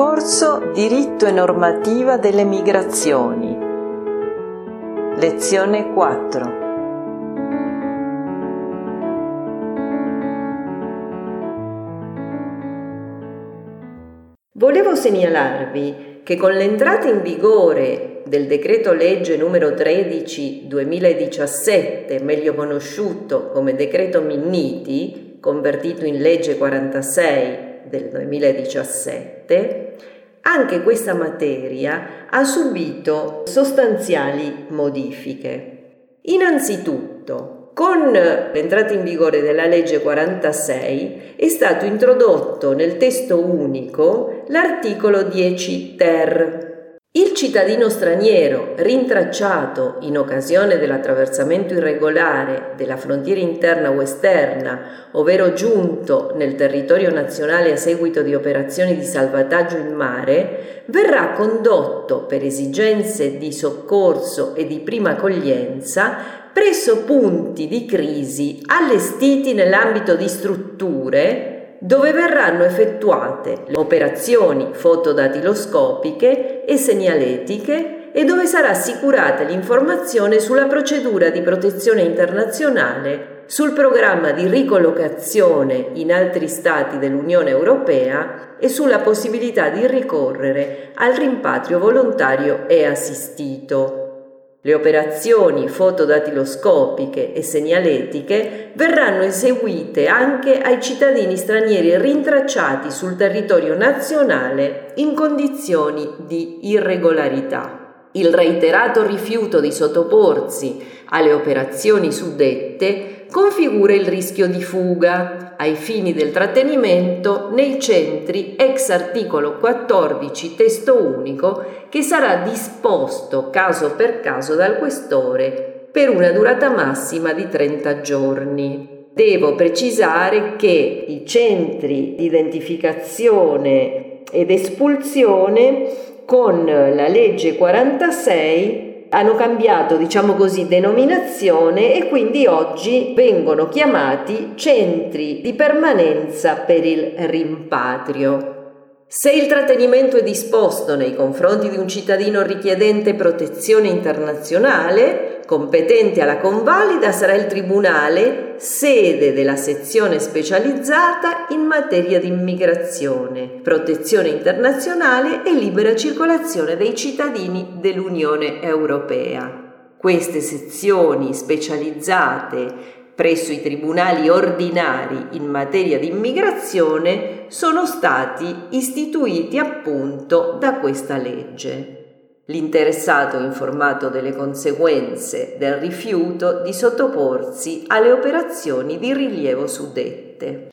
Corso Diritto e normativa delle migrazioni. Lezione 4. Volevo segnalarvi che con l'entrata in vigore del decreto legge numero 13 2017, meglio conosciuto come decreto Minniti, convertito in legge 46 del 2017, anche questa materia ha subito sostanziali modifiche. Innanzitutto, con l'entrata in vigore della legge 46 è stato introdotto nel testo unico l'articolo 10 ter. Il cittadino straniero rintracciato in occasione dell'attraversamento irregolare della frontiera interna o esterna, ovvero giunto nel territorio nazionale a seguito di operazioni di salvataggio in mare, verrà condotto per esigenze di soccorso e di prima accoglienza presso punti di crisi allestiti nell'ambito di strutture dove verranno effettuate le operazioni fotodatiloscopiche e segnaletiche e dove sarà assicurata l'informazione sulla procedura di protezione internazionale, sul programma di ricollocazione in altri stati dell'Unione Europea e sulla possibilità di ricorrere al rimpatrio volontario e assistito. Le operazioni fotodatiloscopiche e segnaletiche verranno eseguite anche ai cittadini stranieri rintracciati sul territorio nazionale in condizioni di irregolarità. Il reiterato rifiuto di sottoporsi alle operazioni suddette configura il rischio di fuga ai fini del trattenimento nei centri ex articolo 14 testo unico che sarà disposto caso per caso dal questore per una durata massima di 30 giorni. Devo precisare che i centri di identificazione ed espulsione con la legge 46 hanno cambiato, denominazione e quindi oggi vengono chiamati centri di permanenza per il rimpatrio. Se il trattenimento è disposto nei confronti di un cittadino richiedente protezione internazionale, competente alla convalida sarà il tribunale, sede della sezione specializzata in materia di immigrazione, protezione internazionale e libera circolazione dei cittadini dell'Unione Europea. Queste sezioni specializzate presso i tribunali ordinari in materia di immigrazione sono stati istituiti appunto da questa legge. L'interessato è informato delle conseguenze del rifiuto di sottoporsi alle operazioni di rilievo suddette.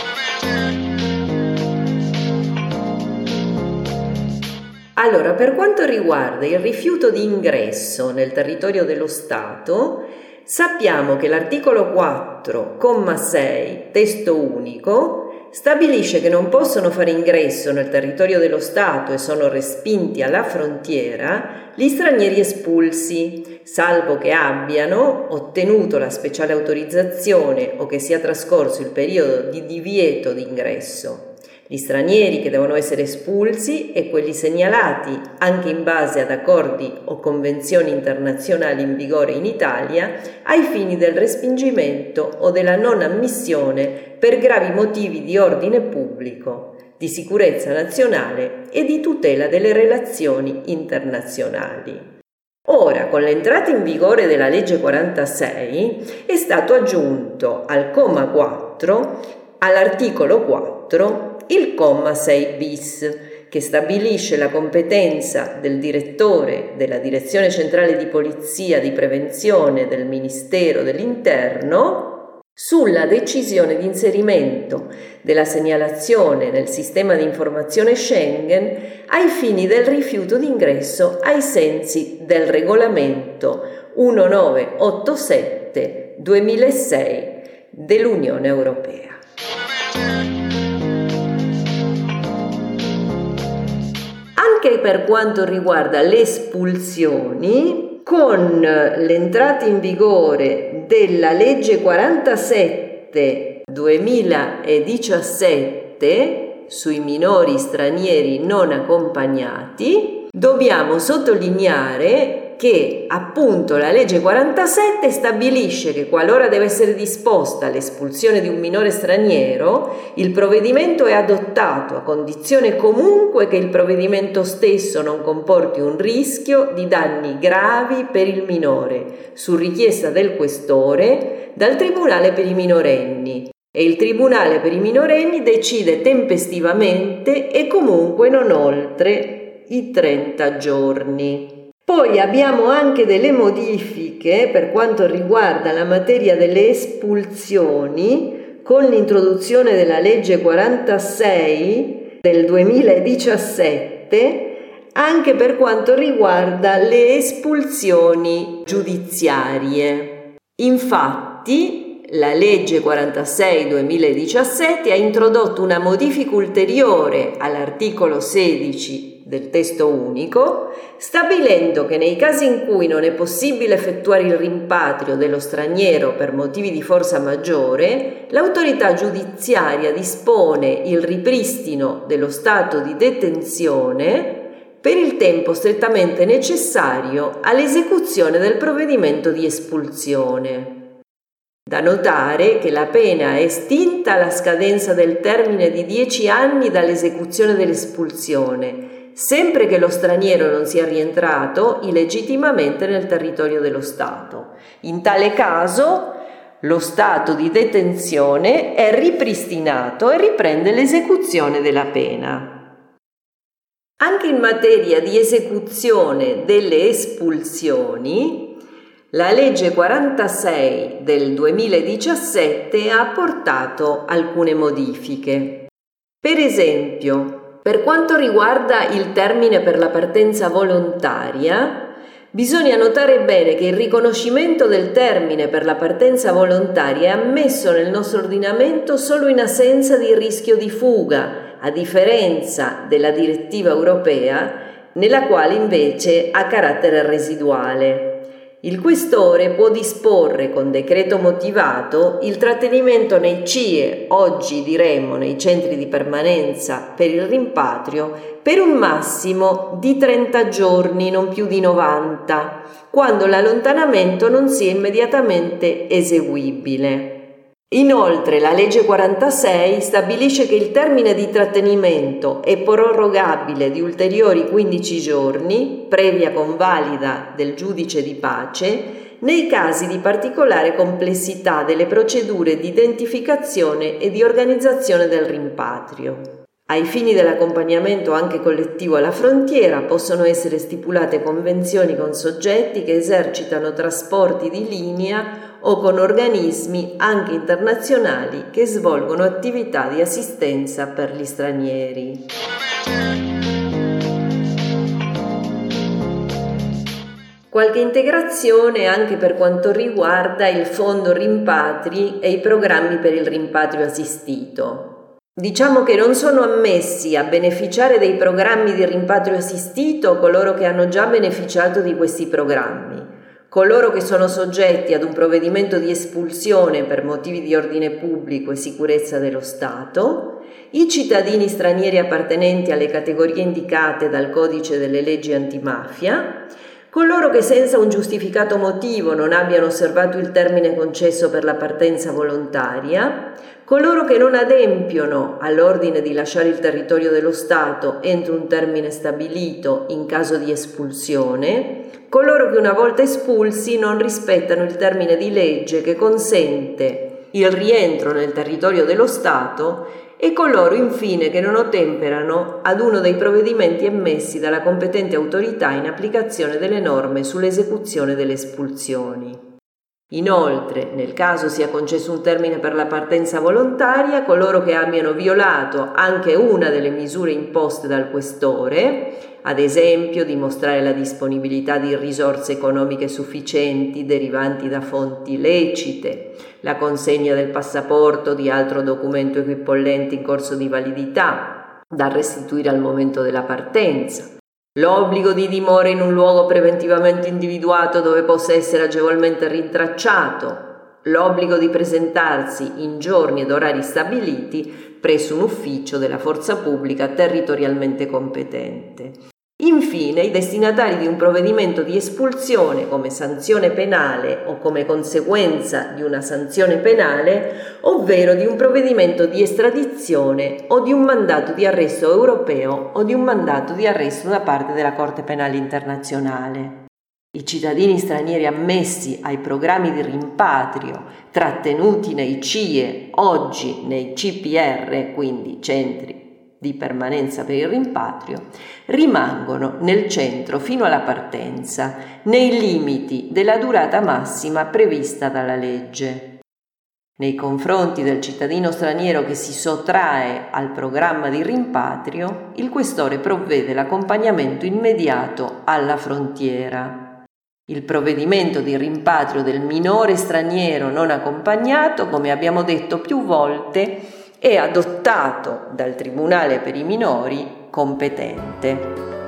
Allora, per quanto riguarda il rifiuto di ingresso nel territorio dello Stato, sappiamo che l'articolo 4, comma 6, testo unico, stabilisce che non possono fare ingresso nel territorio dello Stato e sono respinti alla frontiera gli stranieri espulsi, salvo che abbiano ottenuto la speciale autorizzazione o che sia trascorso il periodo di divieto di ingresso. Gli stranieri che devono essere espulsi e quelli segnalati anche in base ad accordi o convenzioni internazionali in vigore in Italia ai fini del respingimento o della non ammissione per gravi motivi di ordine pubblico, di sicurezza nazionale e di tutela delle relazioni internazionali. Ora, con l'entrata in vigore della legge 46 è stato aggiunto al comma 4 all'articolo 4 il comma 6 bis, che stabilisce la competenza del direttore della Direzione Centrale di Polizia di Prevenzione del Ministero dell'Interno sulla decisione di inserimento della segnalazione nel sistema di informazione Schengen ai fini del rifiuto d'ingresso ai sensi del regolamento 1987/2006 dell'Unione Europea. Anche per quanto riguarda le espulsioni, con l'entrata in vigore della legge 47/2017 sui minori stranieri non accompagnati, dobbiamo sottolineare che appunto la legge 47 stabilisce che qualora deve essere disposta l'espulsione di un minore straniero, il provvedimento è adottato a condizione comunque che il provvedimento stesso non comporti un rischio di danni gravi per il minore, su richiesta del questore, dal Tribunale per i minorenni. E il Tribunale per i minorenni decide tempestivamente e comunque non oltre i 30 giorni. Poi abbiamo anche delle modifiche per quanto riguarda la materia delle espulsioni con l'introduzione della legge 46 del 2017 anche per quanto riguarda le espulsioni giudiziarie. Infatti, la legge 46/2017 ha introdotto una modifica ulteriore all'articolo 16 del testo unico, stabilendo che nei casi in cui non è possibile effettuare il rimpatrio dello straniero per motivi di forza maggiore, l'autorità giudiziaria dispone il ripristino dello stato di detenzione per il tempo strettamente necessario all'esecuzione del provvedimento di espulsione. Da notare che la pena è estinta alla scadenza del termine di 10 anni dall'esecuzione dell'espulsione, sempre che lo straniero non sia rientrato illegittimamente nel territorio dello Stato. In tale caso, lo stato di detenzione è ripristinato e riprende l'esecuzione della pena. Anche in materia di esecuzione delle espulsioni, la legge 46 del 2017 ha apportato alcune modifiche. Per esempio, per quanto riguarda il termine per la partenza volontaria, bisogna notare bene che il riconoscimento del termine per la partenza volontaria è ammesso nel nostro ordinamento solo in assenza di rischio di fuga, a differenza della direttiva europea, nella quale invece ha carattere residuale. Il questore può disporre con decreto motivato il trattenimento nei CIE, oggi diremmo nei centri di permanenza per il rimpatrio, per un massimo di 30 giorni, non più di 90, quando l'allontanamento non sia immediatamente eseguibile. Inoltre la legge 46 stabilisce che il termine di trattenimento è prorogabile di ulteriori 15 giorni, previa convalida del giudice di pace, nei casi di particolare complessità delle procedure di identificazione e di organizzazione del rimpatrio. Ai fini dell'accompagnamento anche collettivo alla frontiera possono essere stipulate convenzioni con soggetti che esercitano trasporti di linea o con organismi anche internazionali che svolgono attività di assistenza per gli stranieri. Qualche integrazione anche per quanto riguarda il fondo rimpatri e i programmi per il rimpatrio assistito. Diciamo che non sono ammessi a beneficiare dei programmi di rimpatrio assistito coloro che hanno già beneficiato di questi programmi, coloro che sono soggetti ad un provvedimento di espulsione per motivi di ordine pubblico e sicurezza dello Stato, i cittadini stranieri appartenenti alle categorie indicate dal Codice delle leggi antimafia, coloro che senza un giustificato motivo non abbiano osservato il termine concesso per la partenza volontaria, coloro che non adempiono all'ordine di lasciare il territorio dello Stato entro un termine stabilito in caso di espulsione, coloro che una volta espulsi non rispettano il termine di legge che consente il rientro nel territorio dello Stato e coloro infine che non ottemperano ad uno dei provvedimenti emessi dalla competente autorità in applicazione delle norme sull'esecuzione delle espulsioni. Inoltre, nel caso sia concesso un termine per la partenza volontaria, coloro che abbiano violato anche una delle misure imposte dal questore, ad esempio dimostrare la disponibilità di risorse economiche sufficienti derivanti da fonti lecite, la consegna del passaporto o di altro documento equipollente in corso di validità, da restituire al momento della partenza, l'obbligo di dimora in un luogo preventivamente individuato dove possa essere agevolmente rintracciato, l'obbligo di presentarsi in giorni ed orari stabiliti presso un ufficio della forza pubblica territorialmente competente. Infine, i destinatari di un provvedimento di espulsione come sanzione penale o come conseguenza di una sanzione penale, ovvero di un provvedimento di estradizione o di un mandato di arresto europeo o di un mandato di arresto da parte della Corte Penale Internazionale. I cittadini stranieri ammessi ai programmi di rimpatrio trattenuti nei CIE, oggi nei CPR, quindi centri di permanenza per il rimpatrio, rimangono nel centro fino alla partenza, nei limiti della durata massima prevista dalla legge. Nei confronti del cittadino straniero che si sottrae al programma di rimpatrio, il questore provvede l'accompagnamento immediato alla frontiera. Il provvedimento di rimpatrio del minore straniero non accompagnato, come abbiamo detto più volte, è adottato dal Tribunale per i minori competente.